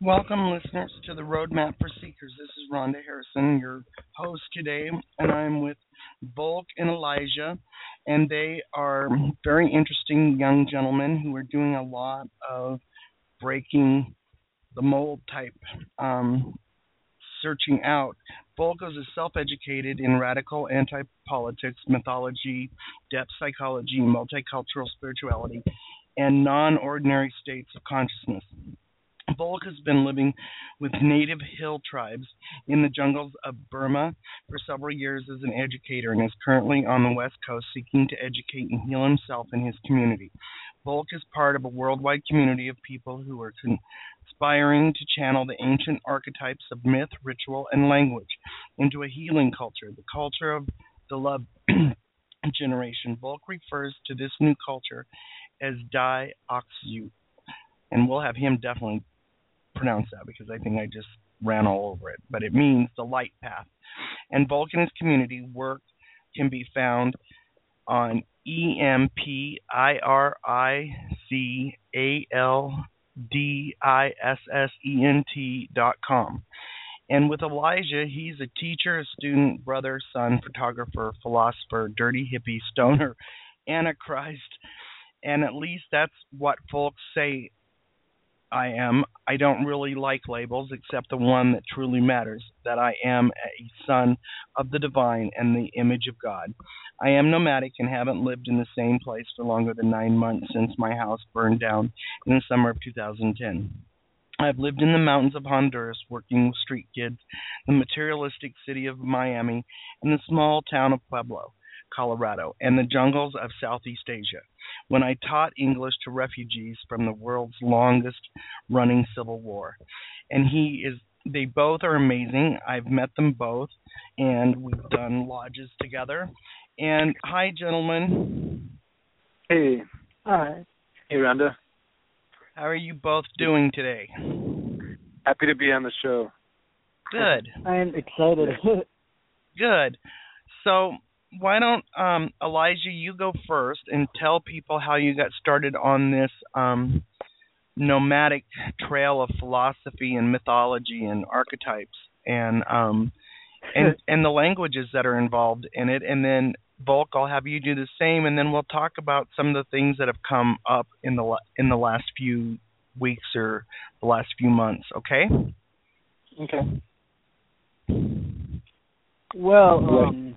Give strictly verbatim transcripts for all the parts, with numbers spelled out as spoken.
Welcome, listeners, to the Roadmap for Seekers. This is Rhonda Harrison, your host today, and I'm with Volk and Elijah, and they are very interesting young gentlemen who are doing a lot of breaking the mold type, um, searching out. Volk is self-educated in radical anti-politics, mythology, depth psychology, multicultural spirituality, and non-ordinary states of consciousness. Volk has been living with native hill tribes in the jungles of Burma for several years as an educator and is currently on the West Coast seeking to educate and heal himself and his community. Volk is part of a worldwide community of people who are conspiring to channel the ancient archetypes of myth, ritual, and language into a healing culture, the culture of the love generation. Volk refers to this new culture as Dai Oxu, and we'll have him definitely pronounce that because I think I just ran all over it. But it means the light path. And Volk and his community work can be found on E M P I R I C A L D I S S E N T dot com. And with Elijah, he's a teacher, a student, brother, son, photographer, philosopher, dirty hippie, stoner, antichrist, and at least that's what folks say I am. I don't really like labels except the one that truly matters, that I am a son of the divine and the image of God. I am nomadic and haven't lived in the same place for longer than nine months since my house burned down in the summer of two thousand ten. I've lived in the mountains of Honduras working with street kids, the materialistic city of Miami, and the small town of Pueblo, Colorado, and the jungles of Southeast Asia, when I taught English to refugees from the world's longest running civil war. And he is they both are amazing. I've met them both and we've done lodges together. And hi gentlemen. Hey. Hi. Hey Rhonda. How are you both doing today? Happy to be on the show. Good. I'm excited. Good. So why don't um, Elijah, you go first and tell people how you got started on this um, nomadic trail of philosophy and mythology and archetypes and um, and and the languages that are involved in it. And then Volk, I'll have you do the same, and then we'll talk about some of the things that have come up in the in the last few weeks or the last few months. Okay? Okay. Well, um,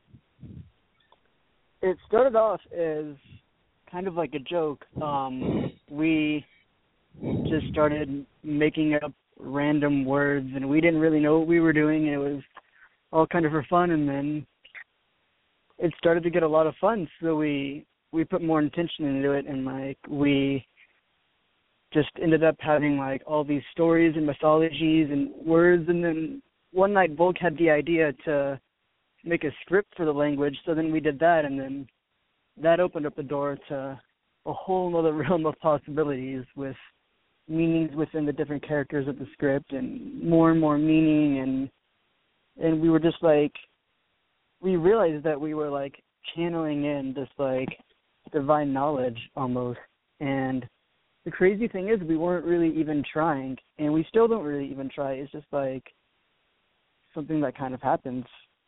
it started off as kind of like a joke. Um, we just started making up random words, and we didn't really know what we were doing. It was all kind of for fun, and then it started to get a lot of fun. So we we put more intention into it, and like we just ended up having like all these stories and mythologies and words. And then one night, Volk had the idea to make a script for the language, so then we did that, and then that opened up the door to a whole other realm of possibilities with meanings within the different characters of the script and more and more meaning, and and we were just like, we realized that we were like channeling in this like divine knowledge almost. And the crazy thing is we weren't really even trying, and we still don't really even try. It's just like something that kind of happens.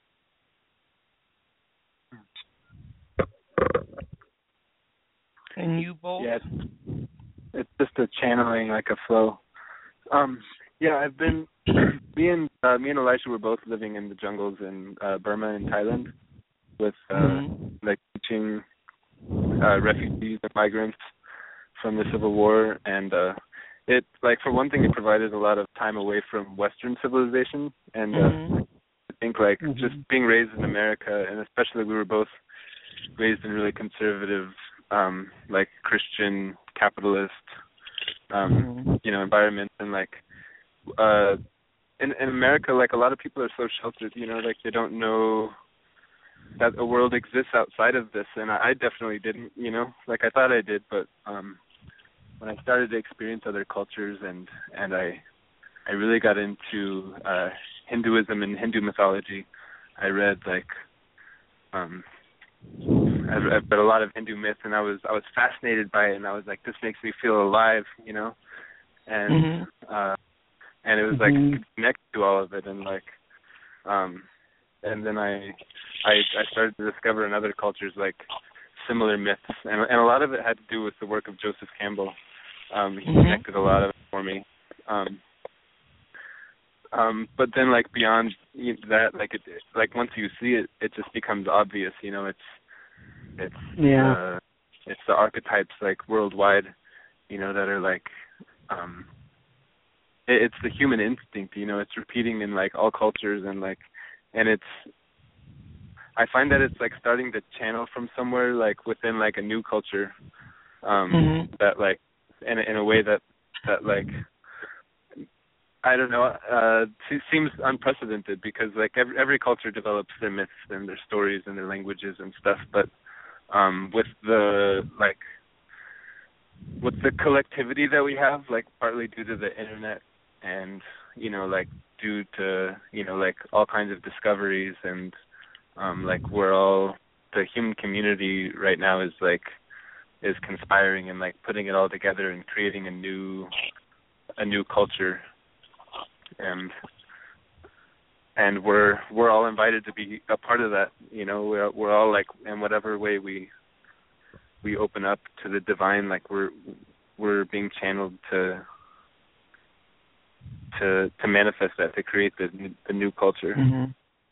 And you both? Yeah, it's, it's just a channeling, like a flow. Um, yeah, I've been, me and uh, me and Elisha were both living in the jungles in uh, Burma and Thailand with uh, mm-hmm. like teaching uh, refugees and migrants from the Civil War, and uh, it, like, for one thing, it provided a lot of time away from Western civilization, and uh, mm-hmm. I think, like, mm-hmm. just being raised in America, and especially we were both raised in really conservative, um, like, Christian, capitalist, um, mm-hmm. you know, environments, and, like, uh, in, in America, like, a lot of people are so sheltered, you know, like, they don't know that a world exists outside of this, and I, I definitely didn't, you know, like, I thought I did, but, um, when I started to experience other cultures and, and I I really got into uh, Hinduism and Hindu mythology, I read like um, I read a lot of Hindu myth, and I was I was fascinated by it, and I was like, this makes me feel alive, you know, and mm-hmm. uh, and it was like Mhm. I could connect to all of it, and like, um, and then I, I, I started to discover in other cultures like similar myths, and and a lot of it had to do with the work of Joseph Campbell. Um, he Mhm. connected a lot of it for me. Um, um, but then like beyond you- that, like it, like once you see it, it just becomes obvious. You know, it's it's Yeah. uh, it's the archetypes like worldwide, you know, that are like, um, it, it's the human instinct. You know, it's repeating in like all cultures, and like, and it's. I find that it's like starting to channel from somewhere like within like a new culture, um, Mhm. that like in a, in a way that that like I don't know, uh, se- seems unprecedented, because like every every culture develops their myths and their stories and their languages and stuff, but um, with the like with the collectivity that we have, like partly due to the internet and you know like due to you know like all kinds of discoveries, and um, like we're all the human community right now is like is conspiring and like putting it all together and creating a new a new culture, and and we're we're all invited to be a part of that. You know, we're we're all like in whatever way we we open up to the divine, like we're we're being channeled to to to manifest that, to create the the new culture. Mhm.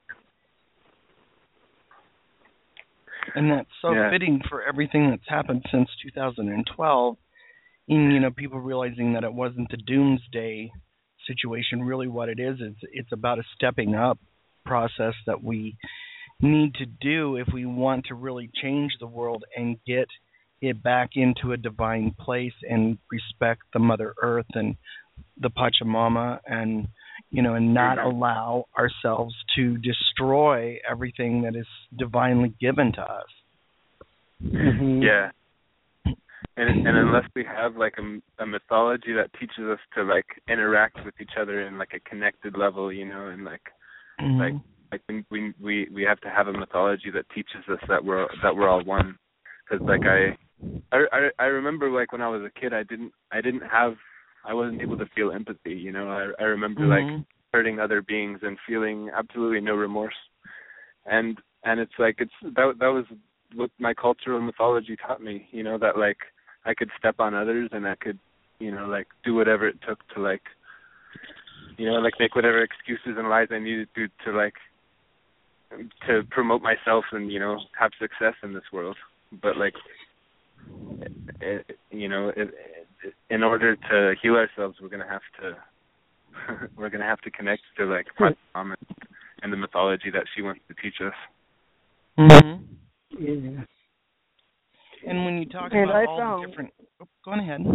And that's so Yeah. fitting for everything that's happened since two thousand twelve. In, you know, people realizing that it wasn't the doomsday situation. Really, what it is, is it's about a stepping up process that we need to do if we want to really change the world and get it back into a divine place and respect the Mother Earth and the Pachamama, and you know, and not Mhm. allow ourselves to destroy everything that is divinely given to us. Mhm. Yeah. And and unless we have like a, a mythology that teaches us to like interact with each other in like a connected level, you know, and like Mhm. like I think we we we have to have a mythology that teaches us that we're that we're all one. Because like I, I I remember like when I was a kid, I didn't I didn't have I wasn't able to feel empathy. You know, I I remember Mhm. like hurting other beings and feeling absolutely no remorse. And and it's like it's that that was what my cultural mythology taught me. You know, that like I could step on others and I could, you know, like do whatever it took to like, you know, like make whatever excuses and lies I needed to to like to promote myself and, you know, have success in this world. But like, it, you know, it, it, in order to heal ourselves, we're gonna have to we're gonna have to connect to like my mom and the mythology that she wants to teach us. Mhm. Yeah. And when you talk And about I all found the different, oh, go on ahead.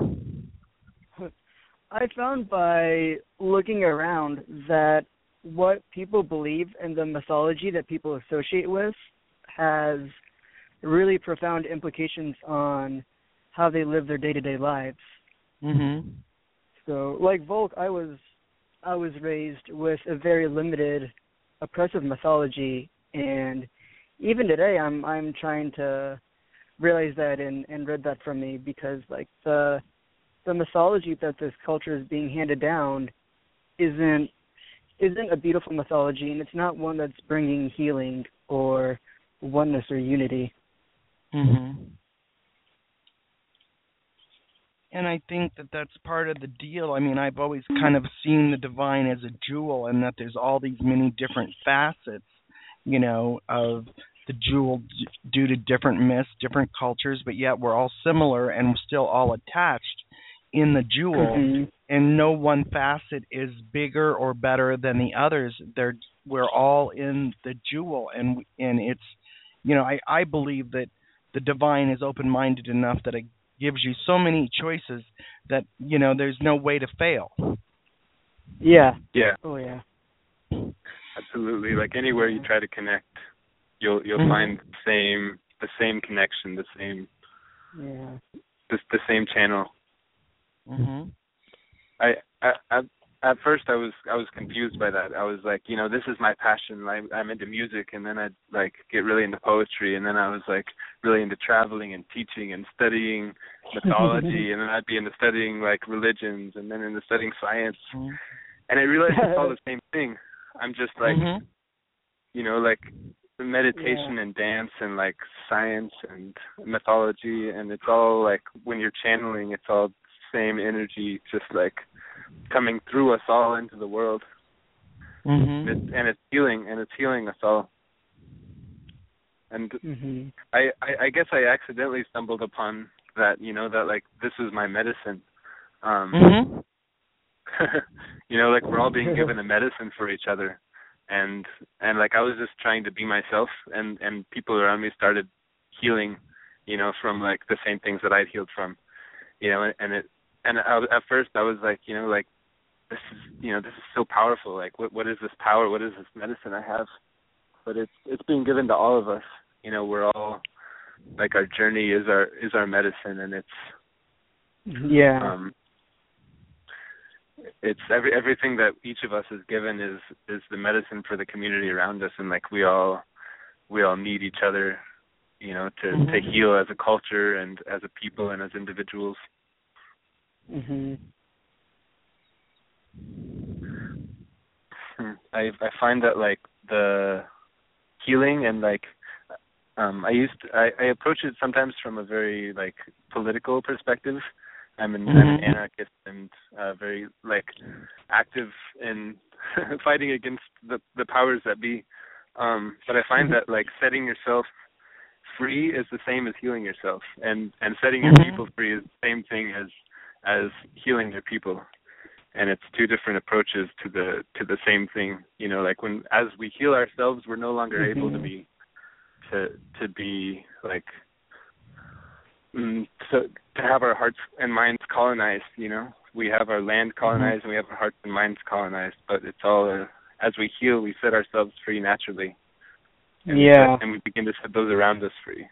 I found by looking around that what people believe and the mythology that people associate with has really profound implications on how they live their day-to-day lives. Mhm. So, like Volk, I was I was raised with a very limited, oppressive mythology, and even today, I'm I'm trying to realize that and, and rid that from me, because like the the mythology that this culture is being handed down isn't isn't a beautiful mythology, and it's not one that's bringing healing or oneness or unity. Mhm. And I think that that's part of the deal. I mean, I've always kind of seen the divine as a jewel, and that there's all these many different facets, you know, of the jewel d- due to different myths, different cultures, but yet we're all similar and we're still all attached in the jewel. Mhm. And no one facet is bigger or better than the others. They're we're all in the jewel, and and it's, you know, I I believe that the divine is open-minded enough that it gives you so many choices that, you know, there's no way to fail. Yeah. Yeah, Oh yeah. absolutely. Like anywhere you try to connect, you'll you'll Mhm. find the same the same connection, the same Yeah. the, the same channel. Mhm. I, I, I at first I was I was confused by that. I was like, you know, this is my passion. I, I'm into music, and then I'd like get really into poetry, and then I was like really into traveling and teaching and studying mythology, and then I'd be into studying like religions, and then into studying science. Mhm. and I realized it's all the same thing. I'm just like, Mhm. you know, like the meditation Yeah. and dance and like science and mythology, and it's all like when you're channeling, it's all same energy, just like coming through us all into the world. Mhm. And it's, and it's healing, and it's healing us all. And Mhm. I, I, I guess I accidentally stumbled upon that, you know, that like this is my medicine. Um, Mhm. you know, like we're all being given a medicine for each other, and and like I was just trying to be myself, and and people around me started healing, you know, from like the same things that I'd healed from, you know, and, and it and I, at first I was like, you know, like this is, you know, this is so powerful. Like what what is this power? What is this medicine I have? But it's it's being given to all of us. You know, we're all like our journey is our is our medicine, and it's Yeah. um it's every everything that each of us is given is is the medicine for the community around us, and like we all we all need each other, you know, to Mhm. to heal as a culture and as a people and as individuals. Mhm. Hmm. I I find that like the healing and like um I used to, I I approach it sometimes from a very like political perspective. I'm an, I'm an Mhm. anarchist and uh, very like active in fighting against the the powers that be. Um, but I find that like setting yourself free is the same as healing yourself, and and setting your Mhm. people free is the same thing as as healing your people. And it's two different approaches to the to the same thing. You know, like when as we heal ourselves, we're no longer Mhm. able to be to to be like Mm, to to have our hearts and minds colonized, you know, we have our land colonized, and we have our hearts and minds colonized. But it's all uh, as we heal, we set ourselves free naturally, and we Yeah. set, and we begin to set those around us free.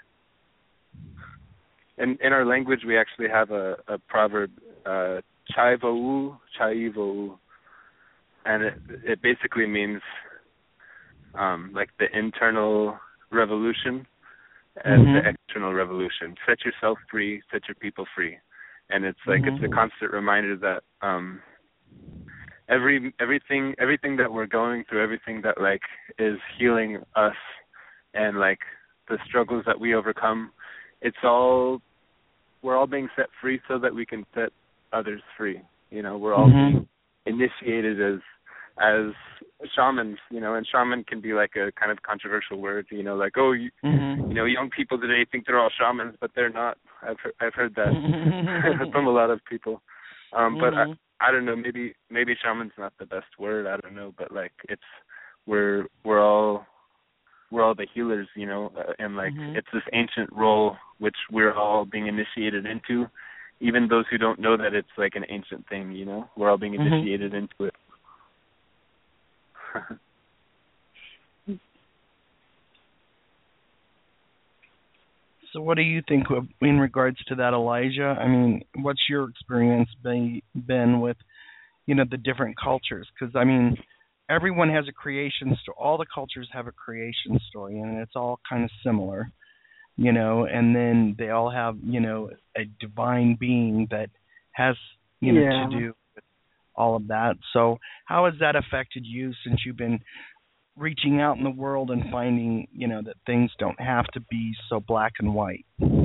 And in our language, we actually have a, a proverb, uh, "Chai vo'u, chai vo'u," and it it basically means um, like the internal revolution as the Mhm. external revolution. Set yourself free, set your people free. And it's like Mhm. it's a constant reminder that um every everything everything that we're going through, everything that like is healing us and like the struggles that we overcome, it's all we're all being set free so that we can set others free. You know, we're all Mhm. being initiated as as shamans, you know, and shaman can be like a kind of controversial word, you know, like, oh, you, Mhm. you know, young people today think they're all shamans, but they're not. I've heard, I've heard that from a lot of people. Um, but I, Mhm. I don't know, maybe maybe shaman's not the best word. I don't know, but like it's we're we're all we're all the healers, you know, uh, and like Mhm. it's this ancient role which we're all being initiated into. Even those who don't know that it's like an ancient thing, you know, we're all being Mhm. initiated into it. So, what do you think of, in regards to that, Elijah? I mean, what's your experience be, been with, you know, the different cultures? Because I mean, everyone has a creation story. All the cultures have a creation story, and it's all kind of similar, you know. And then they all have, you know, a divine being that has, you know, to Yeah. do with all of that. So, how has that affected you since you've been reaching out in the world and finding, you know, that things don't have to be so black and white?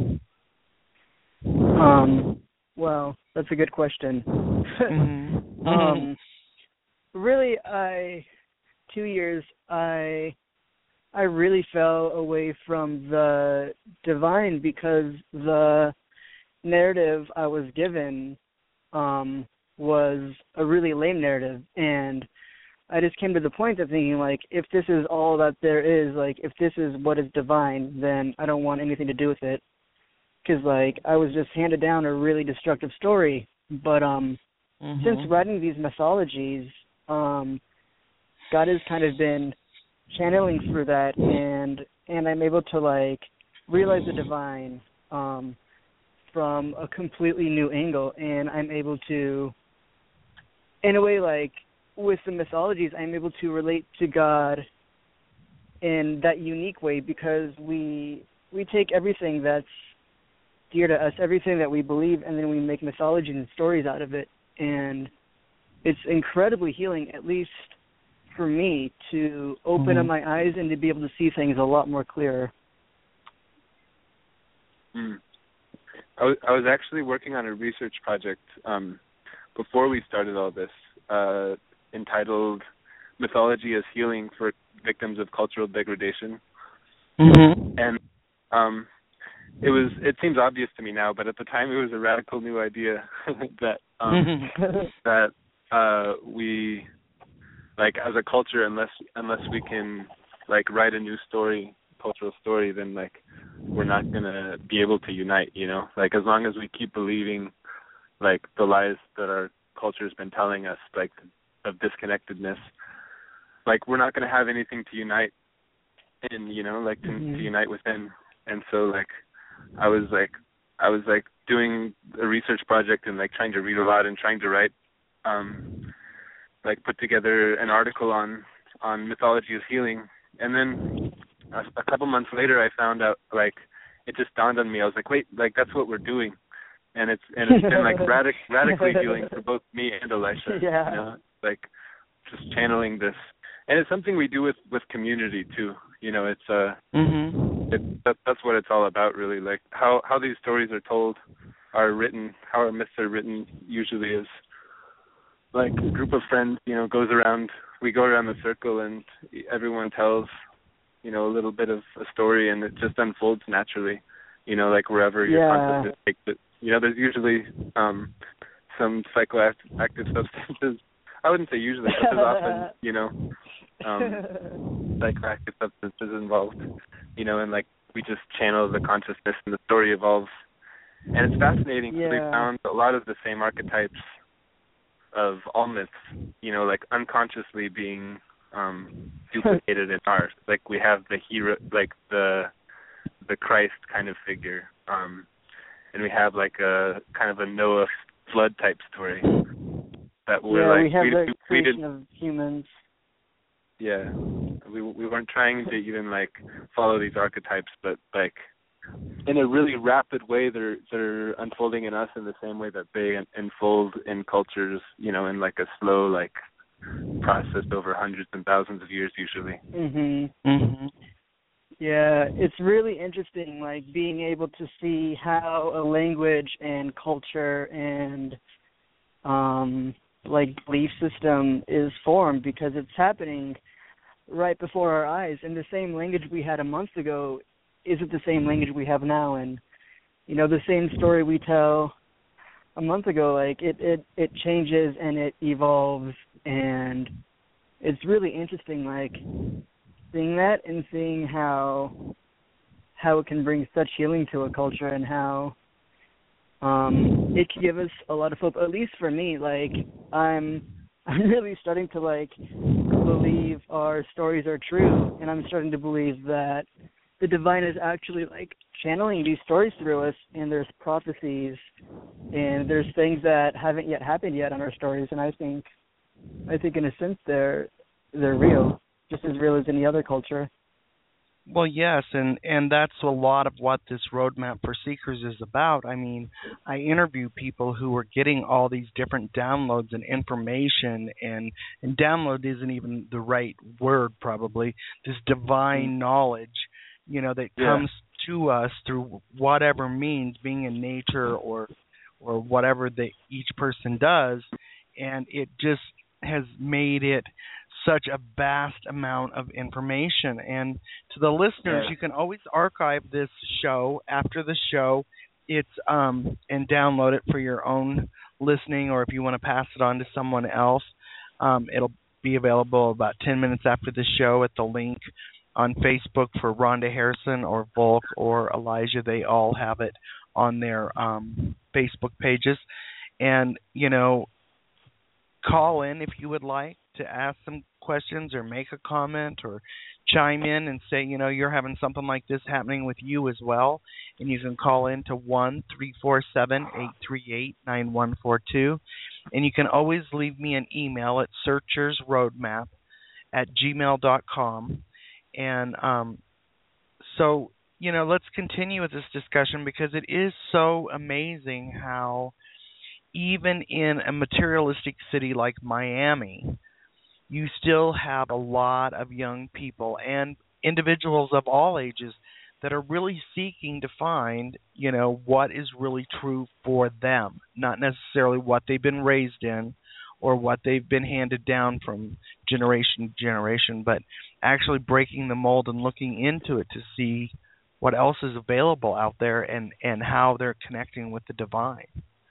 Um. Well, that's a good question. Mm-hmm. um. Really, I two years I I really fell away from the divine because the narrative I was given um was a really lame narrative, and I just came to the point of thinking, like, if this is all that there is, like, if this is what is divine, then I don't want anything to do with it. Because, like, I was just handed down a really destructive story. But um, Mm-hmm. since writing these mythologies, um, God has kind of been channeling through that, and and I'm able to, like, realize the divine um, from a completely new angle, and I'm able to, in a way, like, with the mythologies, I'm able to relate to God in that unique way because we we take everything that's dear to us, everything that we believe, and then we make mythology and stories out of it. And it's incredibly healing, at least for me, to open mm-hmm. up my eyes and to be able to see things a lot more clearer. Mm. I was, I was actually working on a research project um, before we started all this, uh, entitled "Mythology as Healing for Victims of Cultural Degradation," mm-hmm. and um, it was. It seems obvious to me now, but at the time, it was a radical new idea that um, that uh, we, like, as a culture, unless unless we can like write a new story, cultural story, then like we're not gonna be able to unite. You know, like as long as we keep believing like the lies that our culture's been telling us, like of disconnectedness, like we're not gonna have anything to unite in. You know, like to, mm-hmm. to unite within. And so like I was like I was like doing a research project and like trying to read a lot and trying to write um like put together an article on on mythology as healing. And then a, a couple months later I found out, like it just dawned on me, I was like, wait, like that's what we're doing. And it's and it's been like radic- radically healing for both me and Elisha. Yeah. You know, like just channeling this. And it's something we do with, with community too. You know, it's uh mm-hmm. it, that, that's what it's all about, really. Like how, how these stories are told, are written, how our myths are written usually is like a group of friends, you know, goes around, we go around the circle and everyone tells, you know, a little bit of a story and it just unfolds naturally, you know, like wherever your yeah. consciousness takes it. You know, there's usually um, some psychoactive substances. I wouldn't say usually, but there's often, you know, um, psychoactive substances involved, you know, and like we just channel the consciousness and the story evolves. And it's fascinating because yeah. we found a lot of the same archetypes of all myths, you know, like unconsciously being um, duplicated in ours. Like we have the hero, like the the Christ kind of figure, um, and we have like a kind of a Noah flood type story that we're yeah, like we have we, the we, creation we didn't, of humans. Yeah, we we weren't trying to even like follow these archetypes, but like in a really rapid way, they're they're unfolding in us in the same way that they unfold in cultures, you know, in like a slow like process over hundreds and thousands of years usually. Mhm. Mhm. Yeah, it's really interesting, like being able to see how a language and culture and um like belief system is formed, because it's happening right before our eyes. And the same language we had a month ago isn't the same language we have now. And, you know, the same story we tell a month ago, like it, it, it changes and it evolves. And it's really interesting, like seeing that and seeing how how it can bring such healing to a culture, and how um, it can give us a lot of hope. At least for me, like I'm I'm really starting to like believe our stories are true, and I'm starting to believe that the divine is actually like channeling these stories through us, and there's prophecies and there's things that haven't yet happened yet on our stories, and I think I think in a sense they're they're real, just as real as any other culture. Well, yes, and, and that's a lot of what this Roadmap for Seekers is about. I mean, I interview people who are getting all these different downloads and information, and, and download isn't even the right word probably, this divine knowledge, you know, that yeah. comes to us through whatever means, being in nature or or whatever that each person does, and it just has made it such a vast amount of information. And to the listeners, yeah. you can always archive this show after the show. It's um and download it for your own listening, or if you want to pass it on to someone else, um, it'll be available about ten minutes after the show at the link on Facebook for Rhonda Harrison or Volk or Elijah. They all have it on their um, Facebook pages. And, you know, call in if you would like to ask some questions or make a comment or chime in and say, you know, you're having something like this happening with you as well. And you can call in to one three four seven, eight three eight, nine one four two. And you can always leave me an email at searchersroadmap at gmail dot com. And um, so, you know, let's continue with this discussion, because it is so amazing how even in a materialistic city like Miami, you still have a lot of young people and individuals of all ages that are really seeking to find, you know, what is really true for them, not necessarily what they've been raised in or what they've been handed down from generation to generation, but actually breaking the mold and looking into it to see what else is available out there and, and how they're connecting with the divine.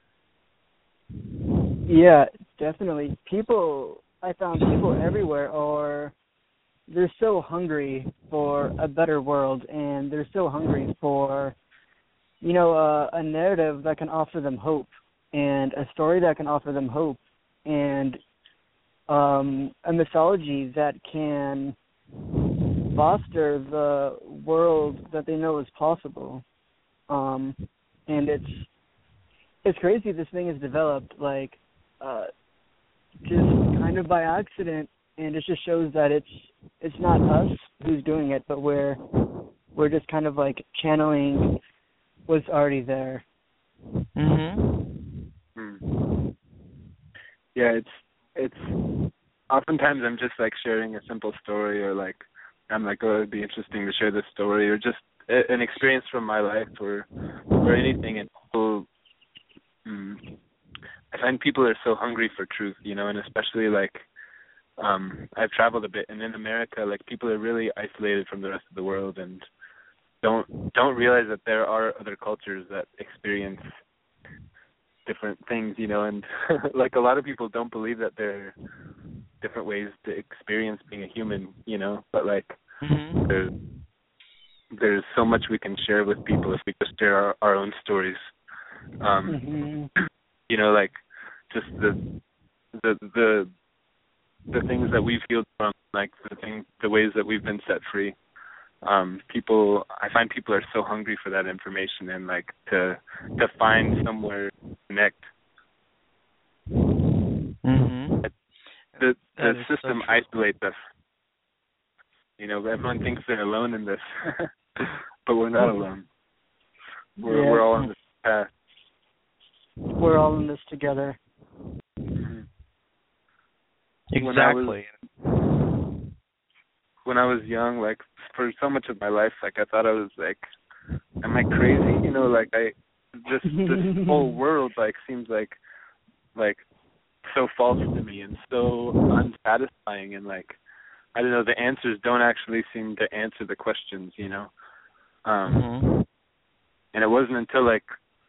Yeah, definitely. People, I found people everywhere are, they're so hungry for a better world, and they're so hungry for, you know, uh, a narrative that can offer them hope, and a story that can offer them hope, and um, a mythology that can foster the world that they know is possible. Um, and it's it's crazy this thing is developed, like, uh, just kind of by accident, and it just shows that it's it's not us who's doing it, but we're we're just kind of like channeling what's already there. Mhm. Mm. Yeah, it's it's oftentimes I'm just like sharing a simple story, or like I'm like, oh, it'd be interesting to share this story, or just a, an experience from my life, or or anything, and people. Mm, I find people are so hungry for truth, you know, and especially like um I've traveled a bit, and in America, like people are really isolated from the rest of the world and don't don't realize that there are other cultures that experience different things, you know, and like a lot of people don't believe that there are different ways to experience being a human, you know, but like mm-hmm. there's there's so much we can share with people if we just share our, our own stories. Um mm-hmm. You know, like just the the the the things that we've healed from, like the thing the ways that we've been set free. Um, people, I find people are so hungry for that information, and like to to find somewhere to connect. Mm-hmm. The the system so isolates us. You know, everyone thinks they're alone in this, but we're not alone. We're yeah. we're all on this path. We're all in this together. Mm-hmm. Exactly. When I, was, when I was young, like for so much of my life, like I thought I was like, am I crazy? You know, like I just this whole world like seems like like so false to me and so unsatisfying, and like I don't know, the answers don't actually seem to answer the questions, you know. Um, mm-hmm. And it wasn't until like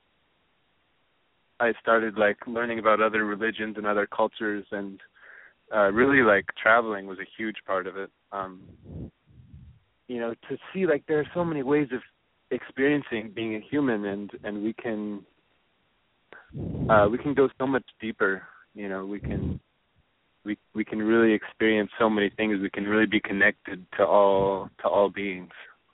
I started like learning about other religions and other cultures, and uh, really like traveling was a huge part of it. Um, you know, to see like there are so many ways of experiencing being a human, and, and we can uh, we can go so much deeper. You know, we can we we can really experience so many things. We can really be connected to all to all beings.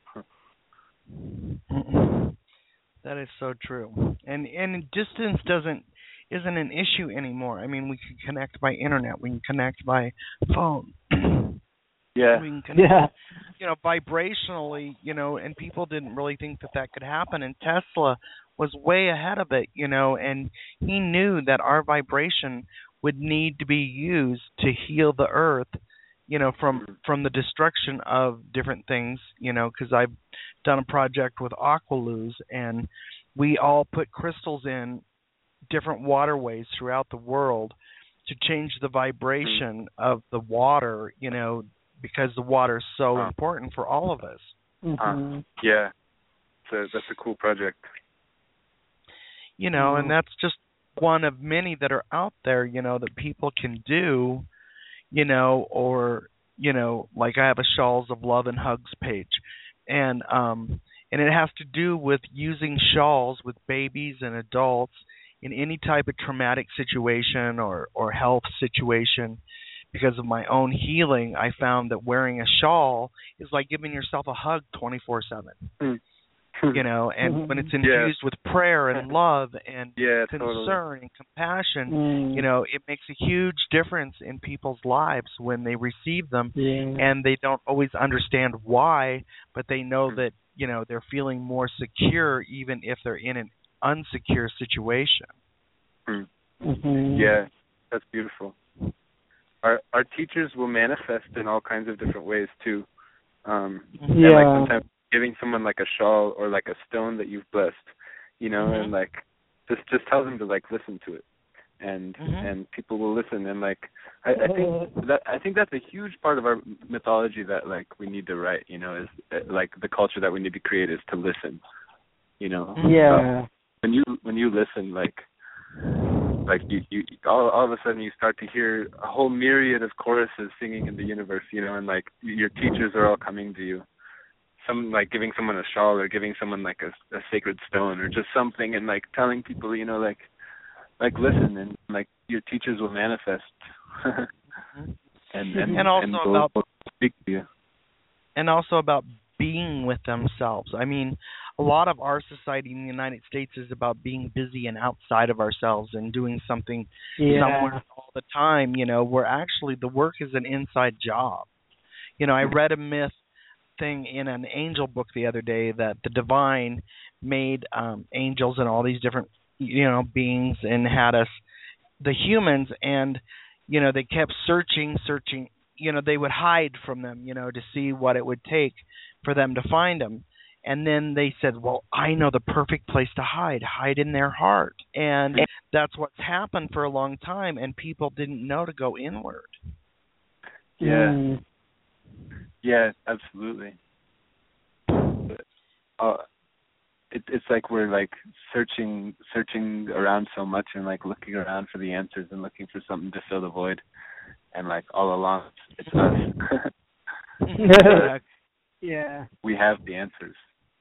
That is so true. And and distance doesn't isn't an issue anymore. I mean, we can connect by internet. We can connect by phone. Yeah. We can connect, yeah. you know, vibrationally, you know, and people didn't really think that that could happen. And Tesla was way ahead of it, you know, and he knew that our vibration would need to be used to heal the earth, you know, from, from the destruction of different things, you know, because I've done a project with Aqualuz, and we all put crystals in different waterways throughout the world to change the vibration of the water, you know, because the water is so uh, important for all of us. Mm-hmm. Uh, yeah, so that's a cool project. You know, mm-hmm. and that's just one of many that are out there, you know, that people can do, you know, or, you know, like I have a Shawls of Love and Hugs page, and um, and it has to do with using shawls with babies and adults in any type of traumatic situation or, or health situation. Because of my own healing, I found that wearing a shawl is like giving yourself a hug twenty-four seven. Mm. You know, and when it's infused yeah. with prayer and love and yeah, concern totally. and compassion, mm. you know, it makes a huge difference in people's lives when they receive them. Yeah. And they don't always understand why, but they know mm. that, you know, they're feeling more secure even if they're in an unsecure situation. Mm. Mm-hmm. Yeah, that's beautiful. Our our teachers will manifest in all kinds of different ways too. Um, yeah. And like sometimes giving someone like a shawl or like a stone that you've blessed, you know, Mm-hmm. and like just just tell them to like listen to it, and Mm-hmm. and people will listen. And like I, I think that I think that's a huge part of our mythology that like we need to write. You know, is uh, like the culture that we need to create is to listen. You know. Yeah. Uh, when you when you listen, like. Like you, you all, all of a sudden you start to hear a whole myriad of choruses singing in the universe, you know, and like your teachers are all coming to you. Some like giving someone a shawl or giving someone like a, a sacred stone or just something, and like telling people, you know, like like listen, and like your teachers will manifest, and and And also and about will speak to you. and also about being with themselves. I mean, a lot of our society in the United States is about being busy and outside of ourselves and doing something Yeah. somewhere all the time, you know, where actually the work is an inside job. You know, I read a myth thing in an angel book the other day that the divine made um angels and all these different, you know, beings, and had us, the humans, and, you know, they kept searching, searching, you know, they would hide from them, you know, to see what it would take for them to find them. And then they said, well, I know the perfect place to hide, hide in their heart. And that's what's happened for a long time, and people didn't know to go inward. Yeah. Mm. Yeah, absolutely. Uh, it, it's like we're like searching, searching around so much, and like looking around for the answers and looking for something to fill the void, and like all along it's us. Yeah. We have the answers.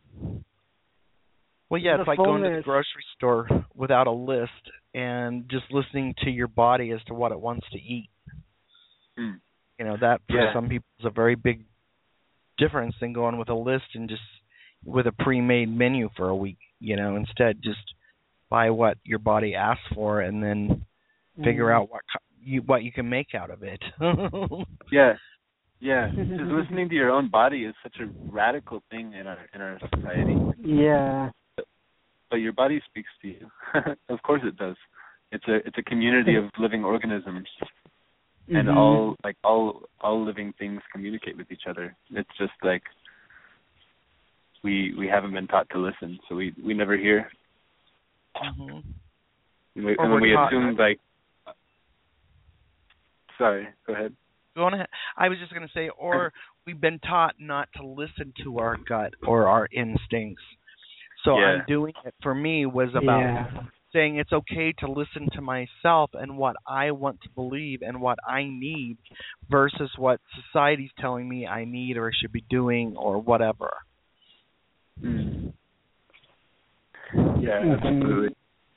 Well, yeah, The it's like going to the fullness. grocery store without a list and just listening to your body as to what it wants to eat. Mm. You know, that for Yeah. some people is a very big difference than going with a list and just with a pre-made menu for a week. You know, instead just buy what your body asks for and then figure Mm. out what you what you can make out of it. Yeah. Yeah. Just listening to your own body is such a radical thing in our in our society. Yeah. But your body speaks to you. Of course it does. It's a it's a community of living organisms. And Mhm. all like all all living things communicate with each other. It's just like we we haven't been taught to listen, so we we never hear. Mm-hmm. And we, Or and we're we taught assume not- like. Sorry, go ahead. Go on ahead. I was just going to say, or we've been taught not to listen to our gut or our instincts. So Yeah. undoing it for me was about Yeah. saying it's okay to listen to myself and what I want to believe and what I need versus what society's telling me I need or should be doing or whatever. Mm. Yeah, Mhm. absolutely.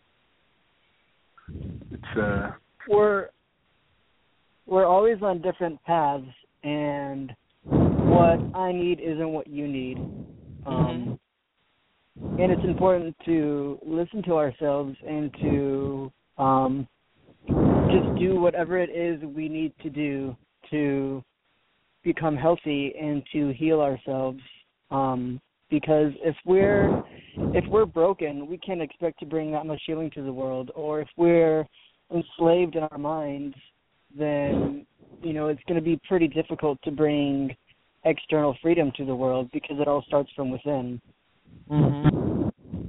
It's uh. We're we're always on different paths, and what I need isn't what you need. Um, and it's important to listen to ourselves and to um, just do whatever it is we need to do to become healthy and to heal ourselves. Um, because if we're if we're broken, we can't expect to bring that much healing to the world. Or if we're enslaved in our minds, then, you know, it's going to be pretty difficult to bring external freedom to the world because it all starts from within. Mm-hmm.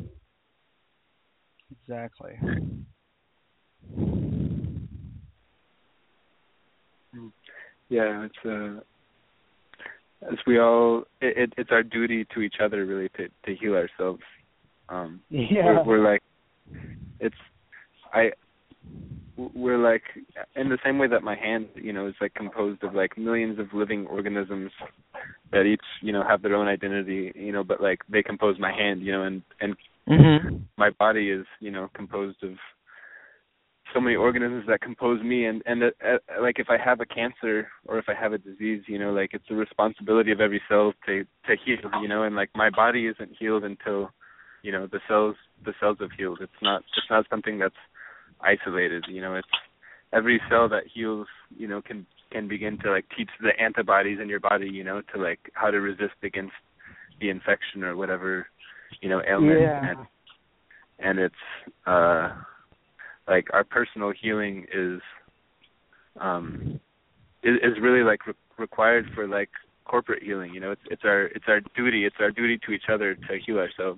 Exactly. Yeah, it's uh. As we all, it, it it's our duty to each other really to to heal ourselves. Um, Yeah. we're, we're like, it's, I, we're like, in the same way that my hand, you know, is like composed of like millions of living organisms that each, you know, have their own identity, you know, but like they compose my hand, you know, and and Mm-hmm. my body is, you know, composed of so many organisms that compose me, and and uh, uh, like if I have a cancer or if I have a disease, you know, like it's the responsibility of every cell to to heal, you know, and like my body isn't healed until, you know, the cells the cells have healed. It's not it's not something that's isolated, you know. It's every cell that heals, you know, can can begin to like teach the antibodies in your body, you know, to like how to resist against the infection or whatever, you know, ailment. Yeah. And, and it's uh like our personal healing is um is, is really like re- required for like corporate healing. You know, it's it's our it's our duty. It's our duty to each other to heal ourselves.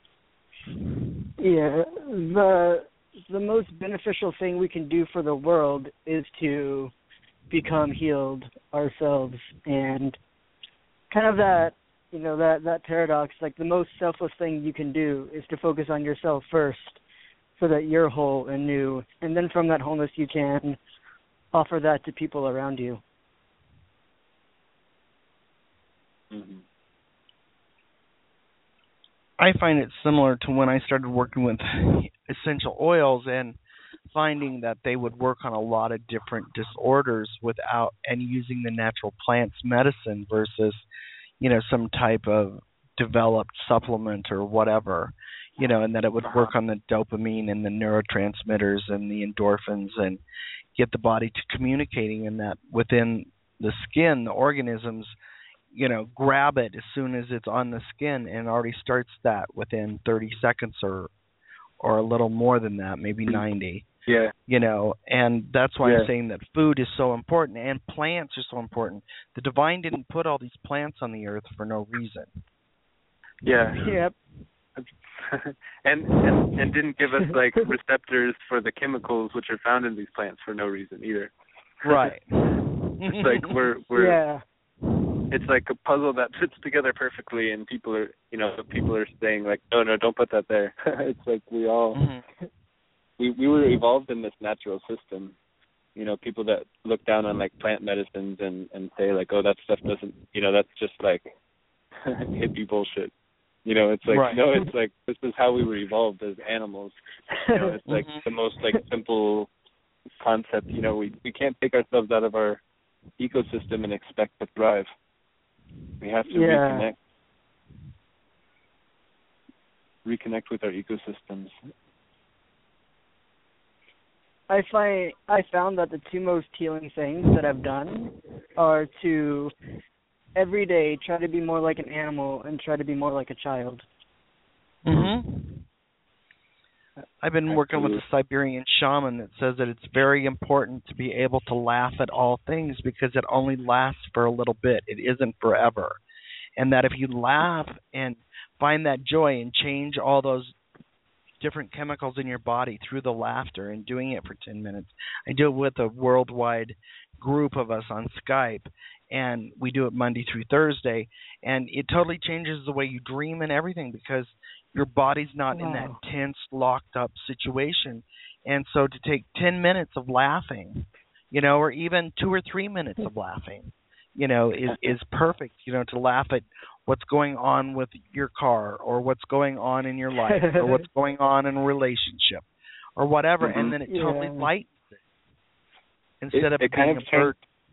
Yeah, the the most beneficial thing we can do for the world is to become healed ourselves, and kind of that, you know, that that paradox, like the most selfless thing you can do is to focus on yourself first so that you're whole and new, and then from that wholeness you can offer that to people around you. Mm-hmm. I find it similar to when I started working with essential oils and finding that they would work on a lot of different disorders without and using the natural plants medicine versus, you know, some type of developed supplement or whatever, you know, and that it would work on the dopamine and the neurotransmitters and the endorphins and get the body to communicating, and that within the skin, the organisms, you know, grab it as soon as it's on the skin, and already starts that within thirty seconds or or a little more than that, maybe ninety. Yeah. You know, and that's why yeah. I'm saying that food is so important and plants are so important. The divine didn't put all these plants on the earth for no reason. Yeah. Yep. and, and and didn't give us like receptors for the chemicals which are found in these plants for no reason either. Right. It's like we're we're yeah. It's like a puzzle that fits together perfectly, and people are, you know, people are saying like, no, no, don't put that there. It's like we all, mm-hmm. we we were evolved in this natural system. You know, people that look down on like plant medicines and and say like, oh, that stuff doesn't, you know, that's just like hippie bullshit. You know, it's like, right. no, it's like this is how we were evolved as animals. You know, it's like mm-hmm. the most like simple concept. You know, we we can't take ourselves out of our ecosystem and expect to thrive. We have to yeah. reconnect, reconnect with our ecosystems. I find I found that the two most healing things that I've done are to every day try to be more like an animal and try to be more like a child. Mhm. I've been working with a Siberian shaman that says that it's very important to be able to laugh at all things because it only lasts for a little bit. It isn't forever. And that if you laugh and find that joy and change all those different chemicals in your body through the laughter and doing it for ten minutes. I do it with a worldwide group of us on Skype, and we do it Monday through Thursday, and it totally changes the way you dream and everything because your body's not wow. in that tense, locked-up situation. And so to take ten minutes of laughing, you know, or even two or three minutes of laughing, you know, is, is perfect, you know, to laugh at what's going on with your car or what's going on in your life or what's going on in a relationship or whatever, mm-hmm. and then it yeah. totally lightens it instead it, of it being kind of a burden.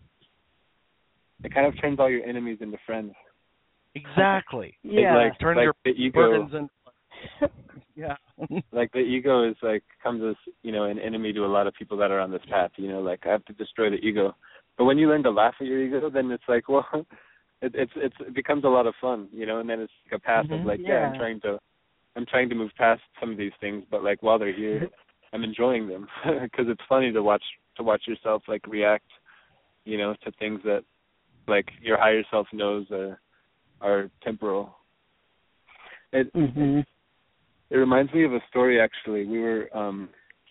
It kind of turns all your enemies into friends. Exactly. Yeah. Like, Turn like your the ego, burdens into yeah. Like the ego is like comes as, you know, an enemy to a lot of people that are on this path. You know, like I have to destroy the ego. But when you learn to laugh at your ego, then it's like, well, it, it's it's it becomes a lot of fun, you know. And then it's like a path mm-hmm. of like, yeah. yeah, I'm trying to, I'm trying to move past some of these things, but like while they're here, I'm enjoying them because it's funny to watch to watch yourself like react, you know, to things that like your higher self knows are are temporal. It mm-hmm. it reminds me of a story actually. We were um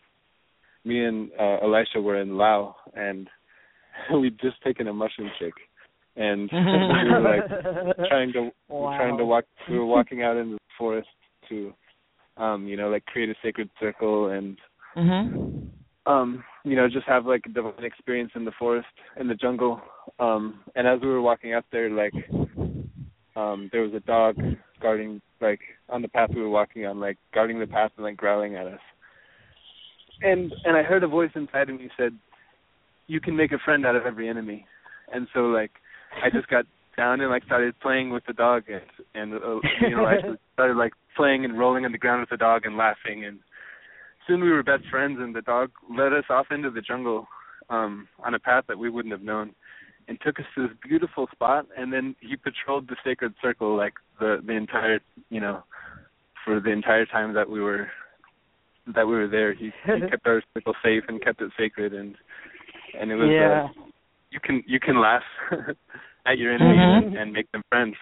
me and uh, Elisha were in Laos and we'd just taken a mushroom shake and we were like trying to wow. trying to walk we were walking out into the forest to um, you know, like create a sacred circle and mm-hmm. um, you know, just have like a divine experience in the forest, in the jungle. Um, and as we were walking out there, like, um, there was a dog guarding, like, on the path we were walking on, like, guarding the path and, like, growling at us. And and I heard a voice inside of me said, you can make a friend out of every enemy. And so, like, I just got down and, like, started playing with the dog. And, and uh, you know, I started, like, playing and rolling on the ground with the dog and laughing and soon we were best friends, and the dog led us off into the jungle um, on a path that we wouldn't have known and took us to this beautiful spot, and then he patrolled the sacred circle, like, the, the entire, you know, for the entire time that we were that we were there. He, he kept our circle safe and kept it sacred, and and it was yeah. uh, you can you can laugh at your enemies Mhm. and, and make them friends.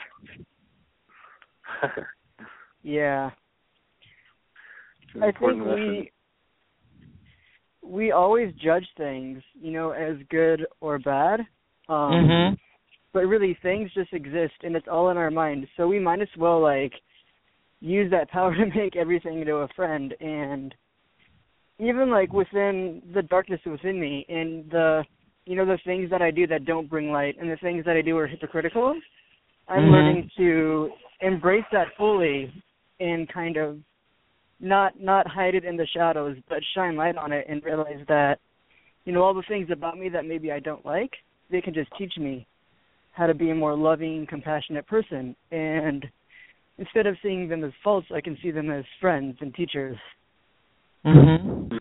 yeah. It's an I think important lesson. we we always judge things, you know, as good or bad. Um, Mhm. But really, things just exist, and it's all in our mind. So we might as well like use that power to make everything into a friend. And even like within the darkness within me, and the you know the things that I do that don't bring light, and the things that I do are hypocritical, I'm Mhm. learning to embrace that fully and kind of not not hide it in the shadows, but shine light on it and realize that, you know, all the things about me that maybe I don't like, they can just teach me how to be a more loving, compassionate person. And instead of seeing them as faults, I can see them as friends and teachers. Mhm.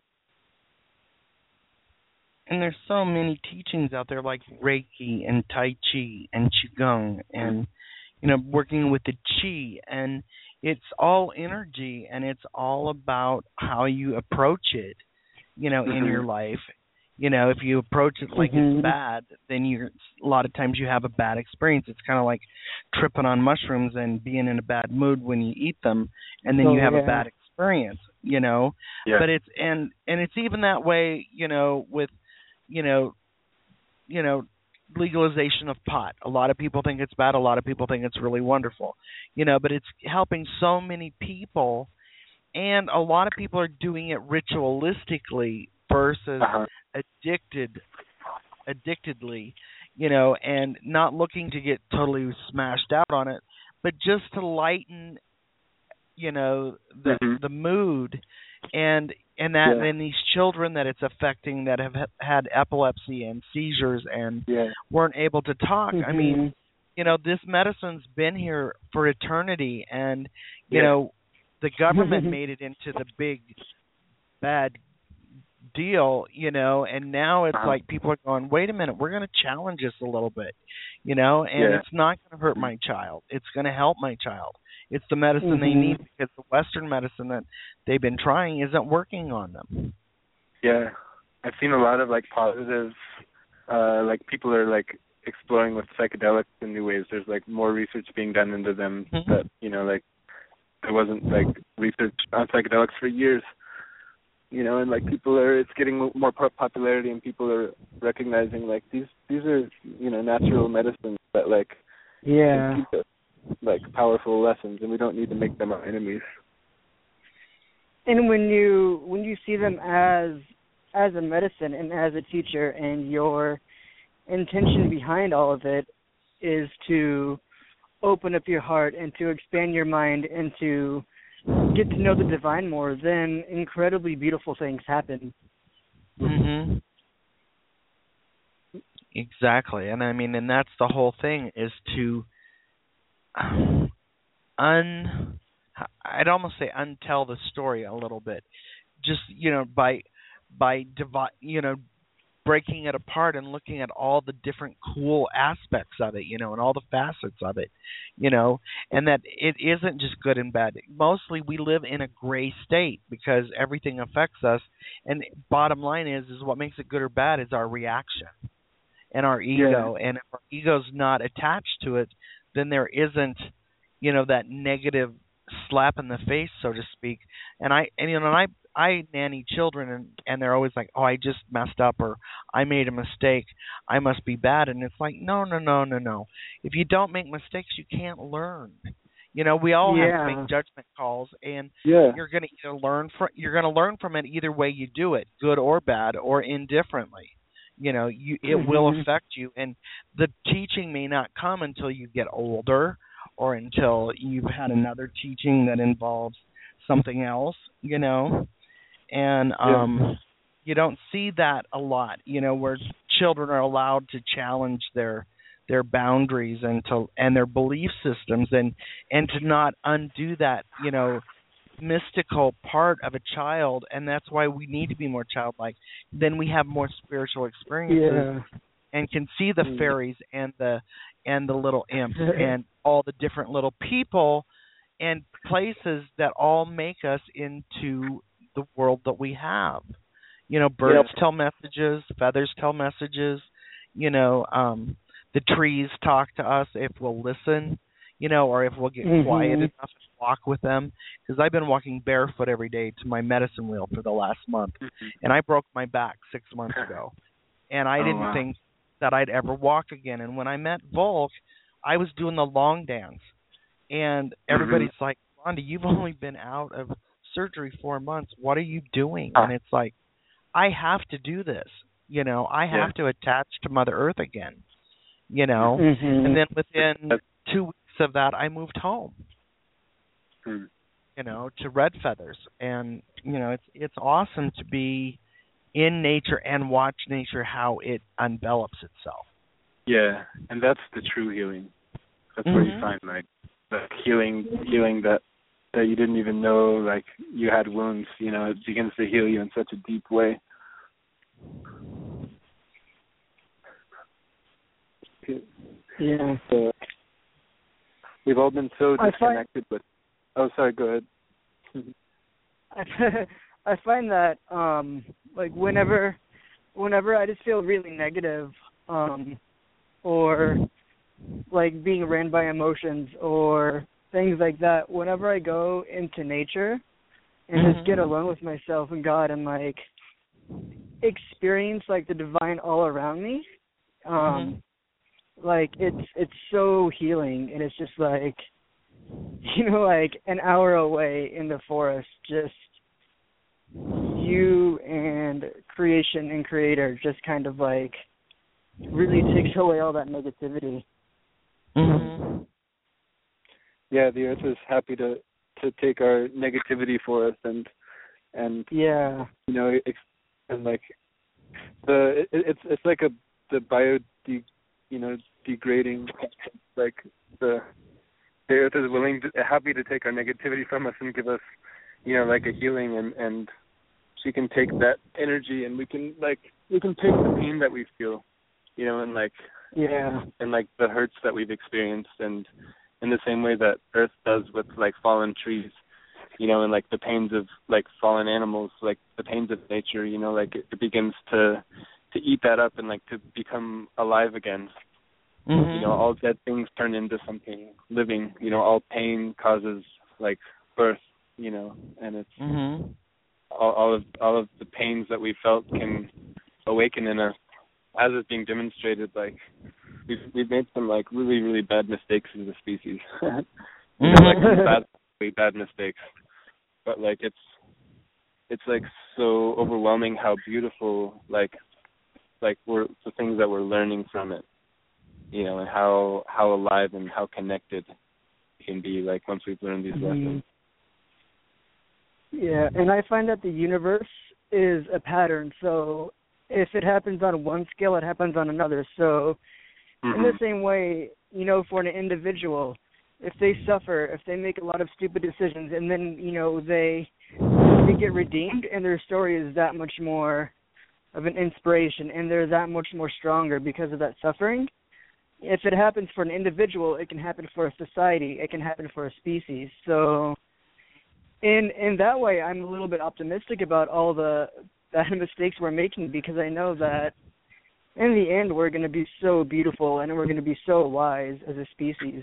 And there's so many teachings out there like Reiki and Tai Chi and Qigong and, you know, working with the Qi, and it's all energy, and it's all about how you approach it, you know, in your life. You know, if you approach it like Mhm. it's bad, then you're a lot of times you have a bad experience. It's kind of like tripping on mushrooms and being in a bad mood when you eat them, and then Oh, you have yeah. a bad experience, you know. Yeah. But it's and and it's even that way, you know, with you know, you know, legalization of pot. A lot of people think it's bad. A lot of people think it's really wonderful, you know. But it's helping so many people, and a lot of people are doing it ritualistically versus Uh-huh. addicted, addictedly, you know, and not looking to get totally smashed out on it, but just to lighten, you know, the Mhm. the mood, and and that Yeah. and these children that it's affecting that have ha- had epilepsy and seizures and Yeah. weren't able to talk. I mean, Mhm. you know, this medicine's been here for eternity, and you Yeah. know, the government made it into the big bad deal, you know, and now it's Uh-huh. like people are going, wait a minute, we're going to challenge this a little bit, you know, and Yeah. it's not going to hurt my child. It's going to help my child. It's the medicine they Mhm. need, because the Western medicine that they've been trying isn't working on them. Yeah. I've seen a lot of like positive, uh, like people are like exploring with psychedelics in new ways. There's like more research being done into them Mhm. that, you know, like there wasn't like research on psychedelics for years. You know, and like people are, it's getting more po- popularity, and people are recognizing like these these are, you know, natural medicines that like Yeah. can teach us like powerful lessons, and we don't need to make them our enemies. And when you when you see them as as a medicine and as a teacher, and your intention behind all of it is to open up your heart and to expand your mind and to get to know the divine more, then incredibly beautiful things happen. Mhm. Exactly. And I mean, and that's the whole thing, is to um, un I'd almost say untell the story a little bit. Just, you know, by by divi- you know, breaking it apart and looking at all the different cool aspects of it, you know, and all the facets of it, you know, and that it isn't just good and bad. Mostly we live in a gray state because everything affects us, and bottom line is is what makes it good or bad is our reaction and our ego. And if our ego's not attached to it, then there isn't, you know, that negative slap in the face, so to speak. And I and you know, and I I nanny children, and and they're always like, "Oh, I just messed up," or "I made a mistake. I must be bad." And it's like, no, no, no, no, no. If you don't make mistakes, you can't learn. You know, we all have Yeah. to make judgment calls, and Yeah. you're going to either learn from you're going to learn from it either way you do it, good or bad, or indifferently. You know, you it will Mhm. affect you, and the teaching may not come until you get older, or until you've had another teaching that involves something else, you know. And um you don't see that a lot, you know, where children are allowed to challenge their their boundaries and to and their belief systems, and and to not undo that, you know, mystical part of a child. And that's why we need to be more childlike. Then we have more spiritual experiences, Yeah. and can see the fairies and the and the little imps and all the different little people and places that all make us into the world that we have. You know, birds Yep. tell messages, feathers tell messages. You know, um, the trees talk to us if we'll listen. You know, or if we'll get Mhm. quiet enough and walk with them. Because I've been walking barefoot every day to my medicine wheel for the last month, and I broke my back six months ago, and I Oh, didn't wow. think that I'd ever walk again. And when I met Volk, I was doing the long dance, and everybody's like, "Rhonda, you've only been out of surgery four months. What are you doing?" Ah. And it's like, I have to do this. You know, I have Yeah. to attach to Mother Earth again. You know, Mhm. and then within two weeks of that, I moved home. Hmm. You know, to Red Feathers, and you know, it's it's awesome to be in nature and watch nature how it envelops itself. Yeah, and that's the true healing. That's where you Mhm. find like the healing, healing that that you didn't even know like you had wounds. You know, it begins to heal you in such a deep way. Yeah. So we've all been so I find- disconnected with. Oh, sorry. Go ahead. I I find that um like whenever whenever I just feel really negative um or like being ran by emotions or things like that, whenever I go into nature and Mhm. just get alone with myself and God and like experience like the divine all around me, um Mhm. like it's it's so healing, and it's just like, you know, like an hour away in the forest, just you and creation and creator just kind of like really takes away all that negativity. Mhm. Yeah, the earth is happy to to take our negativity for us, and and Yeah. you know, ex- and like the it, it's it's like a the bio de, you know degrading, like the the earth is willing to, happy to take our negativity from us and give us, you know, like a healing, and and she can take that energy, and we can like we can take the pain that we feel, you know, and like Yeah. and like the hurts that we've experienced, and in the same way that earth does with like fallen trees, you know, and like the pains of like fallen animals, like the pains of nature, you know, like it, it begins to to eat that up and like to become alive again. Mhm. You know, all dead things turn into something living. You know, all pain causes like birth, you know, and it's Mhm. all, all of all of the pains that we felt can awaken in us, as is being demonstrated. Like we've we've made some like really really bad mistakes as a species, you know, like some bad really bad mistakes. But like it's it's like so overwhelming how beautiful like like we're the things that we're learning from it, you know, and how how alive and how connected it can be like once we've learned these Mhm. lessons. Yeah, and I find that the universe is a pattern. So if it happens on one scale, it happens on another. So in Mm-hmm. the same way, you know, for an individual, if they suffer, if they make a lot of stupid decisions, and then, you know, they they get redeemed, and their story is that much more of an inspiration, and they're that much more stronger because of that suffering. If it happens for an individual, it can happen for a society, it can happen for a species. So in in that way, I'm a little bit optimistic about all the bad mistakes we're making, because I know that in the end we're going to be so beautiful and we're going to be so wise as a species.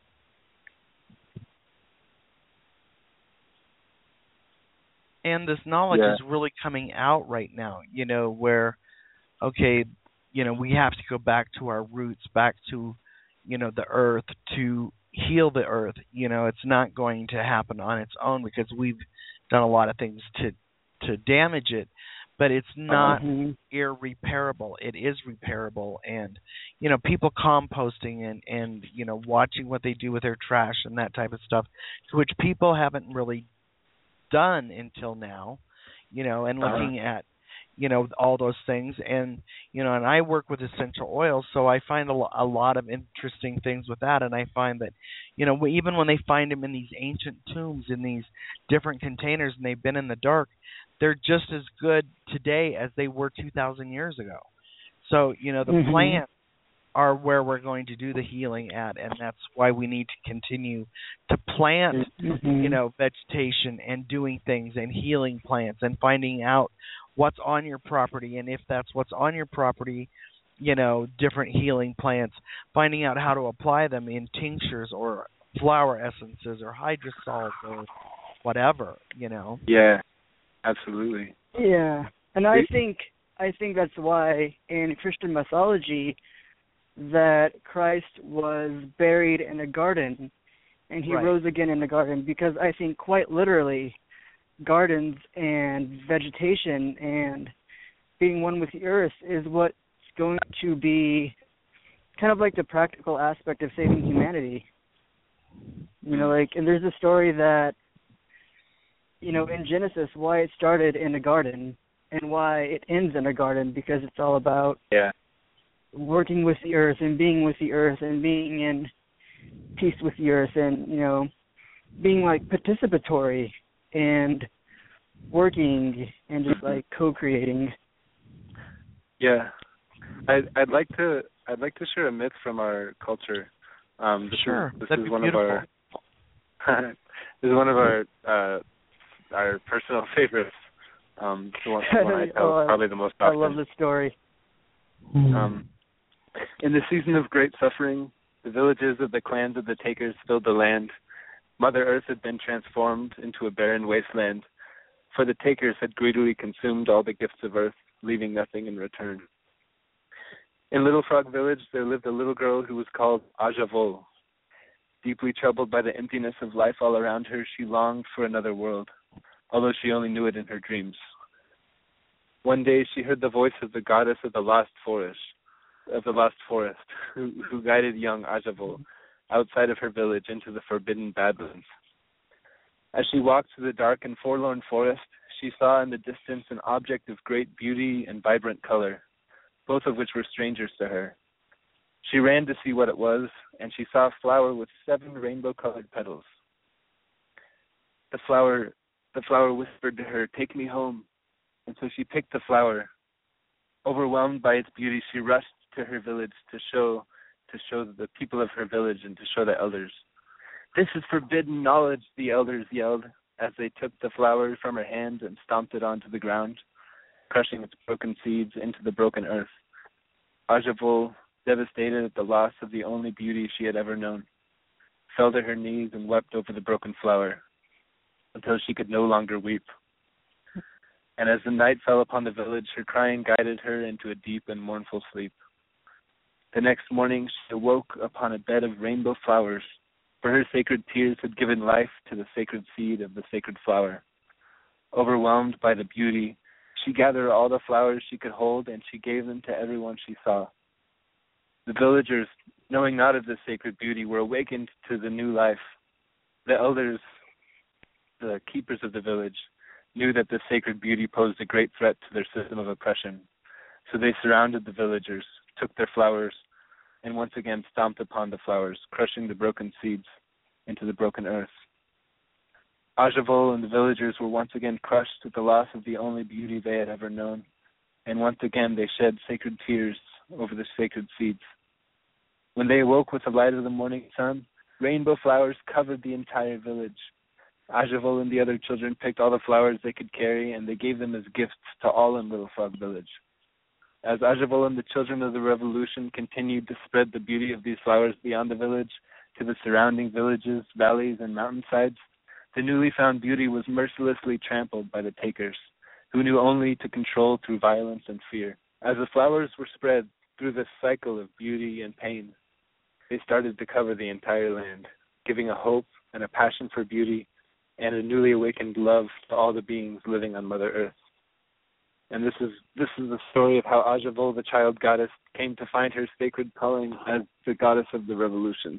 And this knowledge Yeah. is really coming out right now, you know, where, okay, you know, we have to go back to our roots, back to, you know, the earth to heal the earth. You know, it's not going to happen on its own because we've done a lot of things to to damage it, but it's not Mhm. irreparable. It is repairable. And, you know, people composting and, and, you know, watching what they do with their trash and that type of stuff, which people haven't really done until now, you know, and looking uh-huh. at, you know, all those things. And, you know, and I work with essential oils, so I find a, a lot of interesting things with that. And I find that, you know, even when they find them in these ancient tombs, in these different containers, and they've been in the dark, they're just as good today as they were two thousand years ago. So, you know, the Mhm. plant are where we're going to do the healing at, and that's why we need to continue to plant, Mm-hmm. you know, vegetation and doing things and healing plants and finding out what's on your property, and if that's what's on your property, you know, different healing plants, finding out how to apply them in tinctures or flower essences or hydrosols or whatever, you know. Yeah, absolutely. Yeah, and I think I think that's why in Christian mythology that Christ was buried in a garden and he Right. rose again in the garden, because I think quite literally gardens and vegetation and being one with the earth is what's going to be kind of like the practical aspect of saving humanity. You know, like, and there's a story that, you know, in Genesis, why it started in a garden and why it ends in a garden, because it's all about Yeah. working with the earth and being with the earth and being in peace with the earth and, you know, being like participatory and working and just like co-creating. Yeah. I'd, I'd like to I'd like to share a myth from our culture. Um, this Sure, is, this that'd is be one beautiful. of our this is one of our uh, our personal favorites. Um, the one, the one I tell Oh, I- probably the most I often. love this story. Um, in the season of great suffering, the villages of the clans of the takers filled the land. Mother Earth had been transformed into a barren wasteland, for the takers had greedily consumed all the gifts of earth, leaving nothing in return. In Little Frog Village, there lived a little girl who was called Ajavol. Deeply troubled by the emptiness of life all around her, she longed for another world, although she only knew it in her dreams. One day she heard the voice of the goddess of the lost forest, of the lost forest, who, who guided young Ajavol outside of her village into the forbidden Badlands. As she walked through the dark and forlorn forest, she saw in the distance an object of great beauty and vibrant color, both of which were strangers to her. She ran to see what it was, and she saw a flower with seven rainbow-colored petals. The flower, the flower whispered to her, "Take me home." And so she picked the flower. Overwhelmed by its beauty, she rushed to her village to show to show the people of her village and to show the elders. "This is forbidden knowledge," the elders yelled as they took the flower from her hand and stomped it onto the ground, crushing its broken seeds into the broken earth. Ajavol, devastated at the loss of the only beauty she had ever known, fell to her knees and wept over the broken flower until she could no longer weep. And as the night fell upon the village, her crying guided her into a deep and mournful sleep. The next morning, she awoke upon a bed of rainbow flowers, for her sacred tears had given life to the sacred seed of the sacred flower. Overwhelmed by the beauty, she gathered all the flowers she could hold, and she gave them to everyone she saw. The villagers, knowing not of this sacred beauty, were awakened to the new life. The elders, the keepers of the village, knew that this sacred beauty posed a great threat to their system of oppression. So they surrounded the villagers, took their flowers, and once again stomped upon the flowers, crushing the broken seeds into the broken earth. Ajavol and the villagers were once again crushed at the loss of the only beauty they had ever known, and once again they shed sacred tears over the sacred seeds. When they awoke with the light of the morning sun, rainbow flowers covered the entire village. Ajavol and the other children picked all the flowers they could carry, and they gave them as gifts to all in Little Frog Village. As Ajavol and the children of the revolution continued to spread the beauty of these flowers beyond the village to the surrounding villages, valleys, and mountainsides, the newly found beauty was mercilessly trampled by the takers, who knew only to control through violence and fear. As the flowers were spread through this cycle of beauty and pain, they started to cover the entire land, giving a hope and a passion for beauty and a newly awakened love to all the beings living on Mother Earth. And this is this is the story of how Ajavol, the child goddess, came to find her sacred calling as the goddess of the revolution.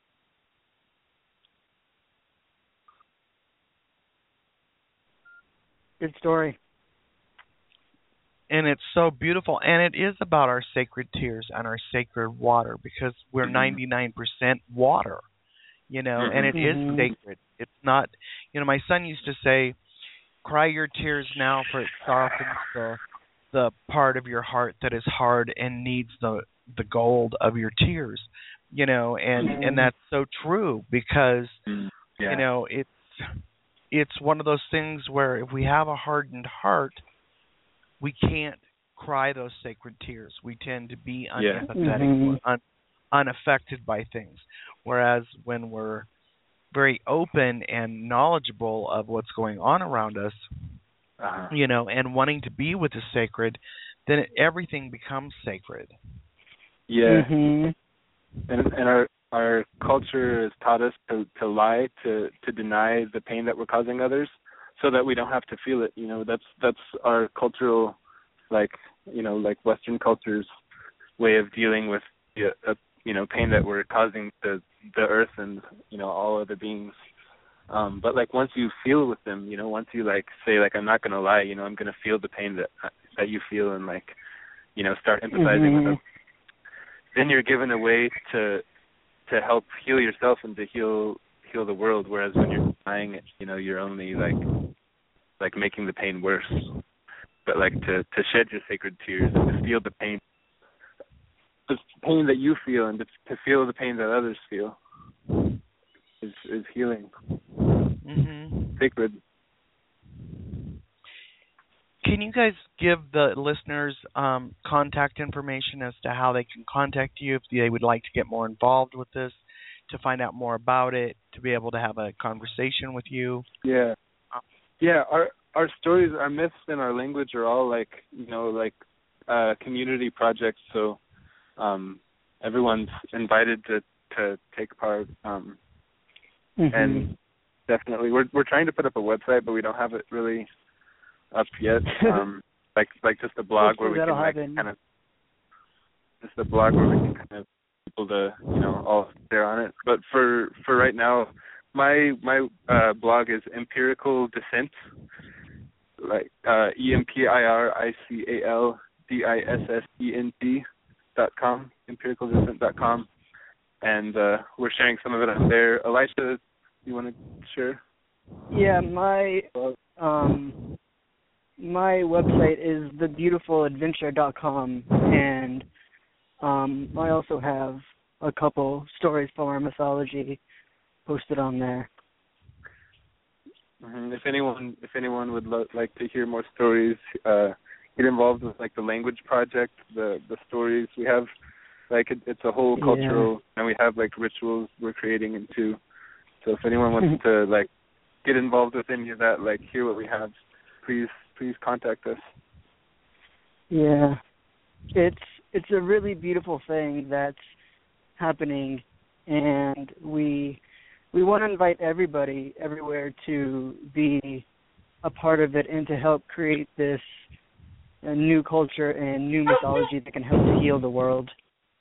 Good story. And it's so beautiful, and it is about our sacred tears and our sacred water, because we're Mm-hmm. ninety-nine percent water, you know, Mm-hmm. and it is Mhm. sacred. It's not, you know, my son used to say, "Cry your tears now, for it softens the the part of your heart that is hard and needs the the gold of your tears, you know, and Mm-hmm. and that's so true because Mm, yeah. you know it's it's one of those things where if we have a hardened heart, we can't cry those sacred tears. We tend to be Yeah. unempathetic, Mhm. or un, unaffected by things. Whereas when we're very open and knowledgeable of what's going on around us, Uh-huh. you know, and wanting to be with the sacred, then it, everything becomes sacred. Yeah. Mhm. And and our our culture has taught us to to lie, to to deny the pain that we're causing others, so that we don't have to feel it. You know, that's that's our cultural, like you know, like Western culture's way of dealing with the uh, you know pain that we're causing the the earth and you know all other beings. Um, but like once you feel with them, you know, once you like say like I'm not gonna lie, you know, I'm gonna feel the pain that that you feel and like you know start empathizing with Mhm. them. Then you're given a way to to help heal yourself and to heal heal the world. Whereas when you're denying it, you know, you're only like like making the pain worse. But like to to shed your sacred tears and to feel the pain, the pain that you feel, and to, to feel the pain that others feel, is is healing, hmm sacred. Can you guys give the listeners um, contact information as to how they can contact you if they would like to get more involved with this, to find out more about it, to be able to have a conversation with you? Yeah, yeah. Our our stories, our myths, and our language are all like you know like uh, community projects. So um, everyone's invited to to take part. Um, Mhm. and definitely, we're we're trying to put up a website, but we don't have it really up yet. Um, like like just a blog Hopefully where we that'll can like happen. kind of just a blog where we can kind of people to you know all share on it. But for for right now, my my uh, blog is Empirical Dissent, like uh, E M P I R I C A L D I S S E N T dot com, empirical dissent dot com, and uh, we're sharing some of it on there. Elisha, you want to share? Yeah, my um my website is the beautiful adventure dot com, and um I also have a couple stories from our mythology posted on there. Mm-hmm. If anyone, if anyone would lo- like to hear more stories, uh, get involved with like the language project, the the stories we have, like it, it's a whole Yeah. cultural, and we have like rituals we're creating into. So if anyone wants to like get involved with any of that, like hear what we have, please please contact us. Yeah. It's it's a really beautiful thing that's happening, and we we want to invite everybody everywhere to be a part of it and to help create this uh, new culture and new mythology that can help to heal the world.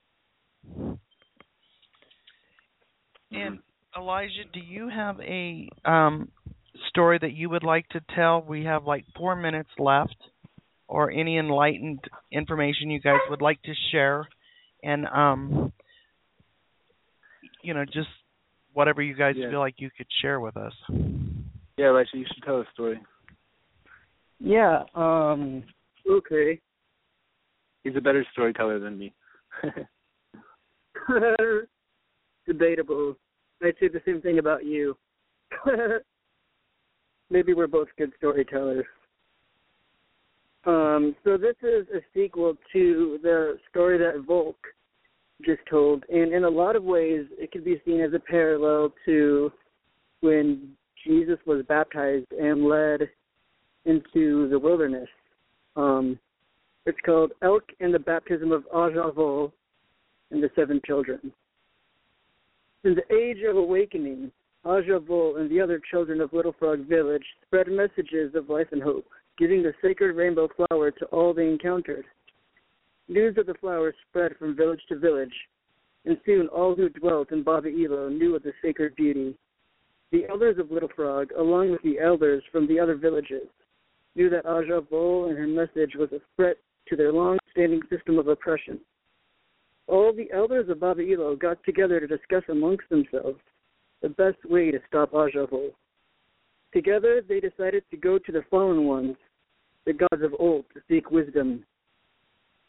And Elijah, do you have a um, story that you would like to tell? We have like four minutes left, or any enlightened information you guys would like to share, and um, you know, just whatever you guys Yeah. feel like you could share with us. Yeah, Elisha, you should tell a story. Yeah, um okay. He's a better storyteller than me. Debatable. I'd say the same thing about you. Maybe we're both good storytellers. Um, so this is a sequel to the story that Volk just told, and in a lot of ways it can be seen as a parallel to when Jesus was baptized and led into the wilderness. Um, it's called Elk and the Baptism of Ajavol and the Seven Children. In the age of awakening, Ajavol and the other children of Little Frog Village spread messages of life and hope, giving the sacred rainbow flower to all they encountered. News of the flower spread from village to village, and soon all who dwelt in Baba Ilo knew of the sacred beauty. The elders of Little Frog, along with the elders from the other villages, knew that Ajavol and her message was a threat to their long-standing system of oppression. All the elders of Baba Ilo got together to discuss amongst themselves the best way to stop Ajavol. Together, they decided to go to the fallen ones, the gods of old, to seek wisdom.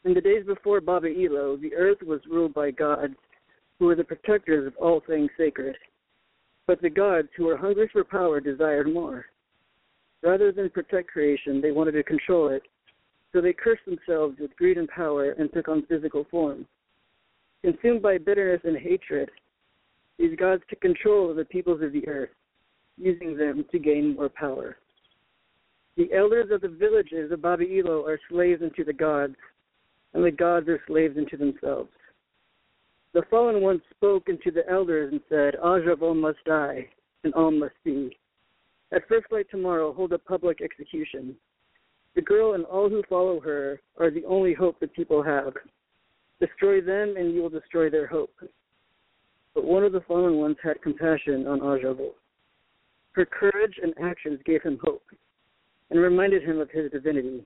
In the days before Baba Elo, the earth was ruled by gods, who were the protectors of all things sacred. But the gods, who were hungry for power, desired more. Rather than protect creation, they wanted to control it, so they cursed themselves with greed and power and took on physical form. Consumed by bitterness and hatred, these gods took control of the peoples of the earth, using them to gain more power. The elders of the villages of Baba Elo are slaves unto the gods, and the gods are slaves unto themselves. The fallen one spoke unto the elders and said, Ajavo must die, and all must be. At first light tomorrow, hold a public execution. The girl and all who follow her are the only hope the people have. Destroy them, and you will destroy their hope. But one of the fallen ones had compassion on Ajavo. Her courage and actions gave him hope, and reminded him of his divinity.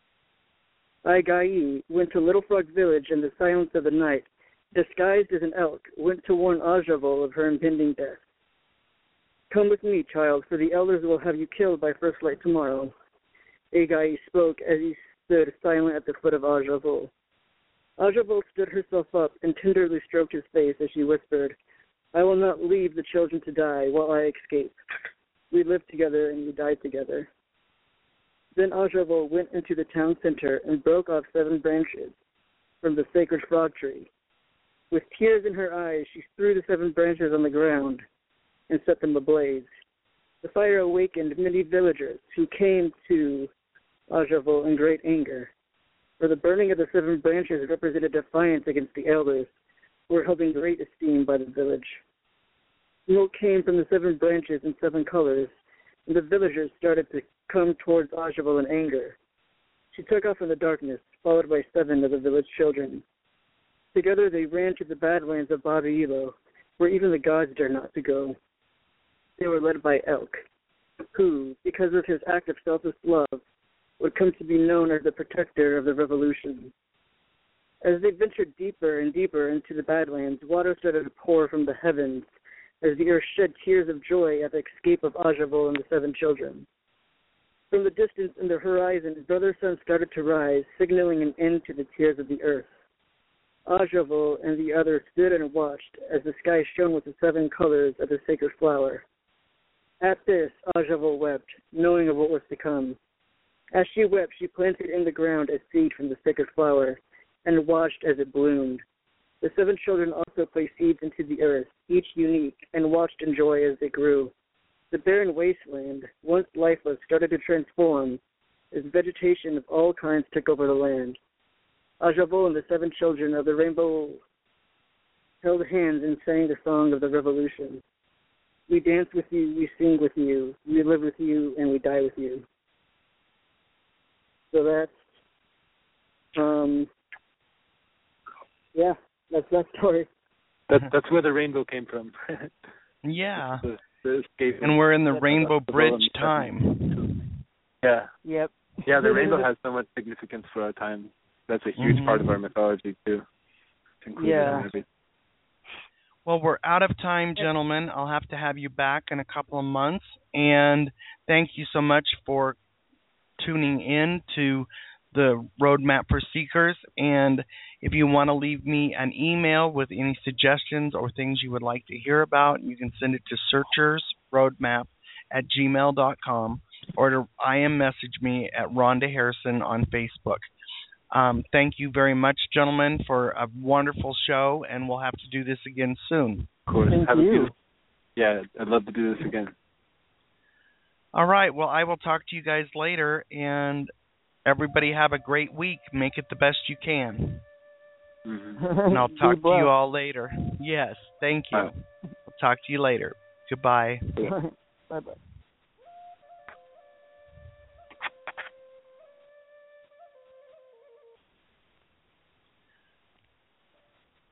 Aigai went to Little Frog Village in the silence of the night, disguised as an elk, went to warn Ajavo of her impending death. Come with me, child, for the elders will have you killed by first light tomorrow. Aigai spoke as he stood silent at the foot of Ajavo. Ajavo stood herself up and tenderly stroked his face as she whispered, I will not leave the children to die while I escape. We lived together and we died together. Then Ajavo went into the town center and broke off seven branches from the sacred frog tree. With tears in her eyes, she threw the seven branches on the ground and set them ablaze. The fire awakened many villagers who came to Ajavo in great anger, for the burning of the seven branches represented defiance against the elders, who were held in great esteem by the village. Smoke came from the seven branches in seven colors, and the villagers started to come towards Ajavo in anger. She took off in the darkness, followed by seven of the village children. Together they ran to the badlands of Baba Elo, where even the gods dare not to go. They were led by Elk, who, because of his act of selfless love, would come to be known as the protector of the revolution. As they ventured deeper and deeper into the badlands, water started to pour from the heavens as the earth shed tears of joy at the escape of Ajavo and the seven children. From the distance in the horizon, brother sun started to rise, signaling an end to the tears of the earth. Ajavo and the others stood and watched as the sky shone with the seven colors of the sacred flower. At this, Ajavo wept, knowing of what was to come. As she wept, she planted in the ground a seed from the sacred flower and watched as it bloomed. The seven children also placed seeds into the earth, each unique, and watched in joy as they grew. The barren wasteland, once lifeless, started to transform as vegetation of all kinds took over the land. Ajavo and the seven children of the rainbow held hands and sang the song of the revolution. We dance with you, we sing with you, we live with you, and we die with you. So that's, um, yeah, that's that story. That, that's where the rainbow came from. Yeah. The, the escape and we're in the that's Rainbow the Bridge time. Yeah. Yep. Yeah, the rainbow has so much significance for our time. That's a huge mm-hmm. part of our mythology, too. Yeah. Well, we're out of time, gentlemen. I'll have to have you back in a couple of months. And thank you so much for tuning in to the Roadmap for Seekers. And if you want to leave me an email with any suggestions or things you would like to hear about, you can send it to searchersroadmap at gmail dot com or to I M message me at Rhonda Harrison on Facebook. Um, thank you very much, gentlemen, for a wonderful show, and we'll have to do this again soon. Of course. Thank have you. A beautiful, yeah, I'd love to do this again. All right. Well, I will talk to you guys later, and everybody have a great week. Make it the best you can. Mm-hmm. And I'll talk to you all later. Yes. Thank you. Right. I'll talk to you later. Goodbye. Bye-bye.